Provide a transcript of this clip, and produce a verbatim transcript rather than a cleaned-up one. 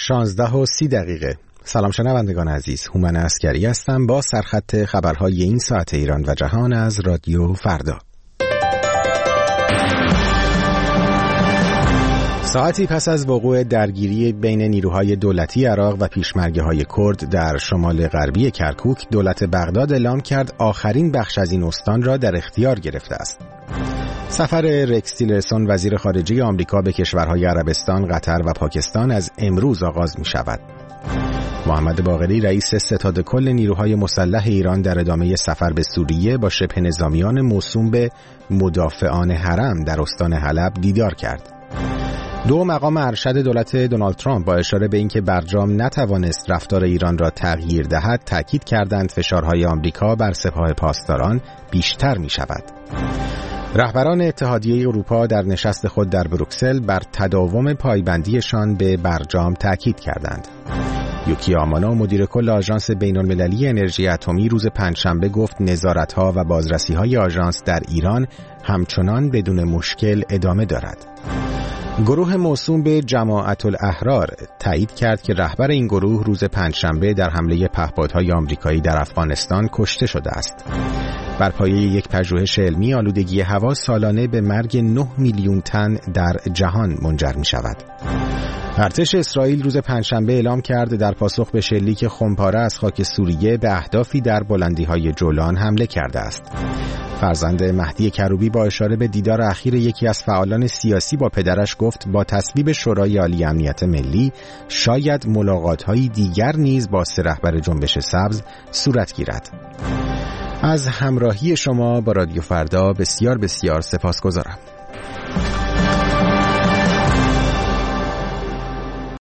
شانزده و سی دقیقه. سلام شنوندگان عزیز، هومن عسکری هستم با سرخط خبرهای این ساعت ایران و جهان از رادیو فردا. ساعتی پس از وقوع درگیری بین نیروهای دولتی عراق و پیشمرگه‌های کرد در شمال غربی کرکوک، دولت بغداد اعلام کرد آخرین بخش از این استان را در اختیار گرفته است. سفر رکس تیلرسون وزیر خارجه آمریکا به کشورهای عربستان، قطر و پاکستان از امروز آغاز می شود. محمد باقری رئیس ستاد کل نیروهای مسلح ایران در ادامه سفر به سوریه با شبه نظامیان موسوم به مدافعان حرم در استان حلب دیدار کرد. دو مقام ارشد دولت دونالد ترامپ با اشاره به اینکه برجام نتوانست رفتار ایران را تغییر دهد، تاکید کردند فشارهای آمریکا بر سپاه پاسداران بیشتر می شود. رهبران اتحادیه اروپا در نشست خود در بروکسل بر تداوم پایبندیشان به برجام تاکید کردند. یوکی آمانا مدیر کل آژانس بین‌المللی انرژی اتمی روز پنجشنبه گفت نظارت‌ها و بازرسی‌های آژانس در ایران همچنان بدون مشکل ادامه دارد. گروه موسوم به جماعت الاحرار تایید کرد که رهبر این گروه روز پنجشنبه در حمله پهپادهای آمریکایی در افغانستان کشته شده است. بر پایه یک پژوهش علمی، آلودگی هوا سالانه به مرگ نه میلیون تن در جهان منجر می شود. ارتش اسرائیل روز پنجشنبه اعلام کرد در پاسخ به شلیک خمپاره از خاک سوریه به اهدافی در بلندی‌های جولان حمله کرده است. فرزند مهدی کروبی با اشاره به دیدار اخیر یکی از فعالان سیاسی با پدرش گفت با تصویب شورای عالی امنیت ملی شاید ملاقات‌های دیگر نیز با سه رهبر جنبش سبز صورت گیرد. از همراهی شما با رادیو فردا بسیار بسیار سپاسگزارم.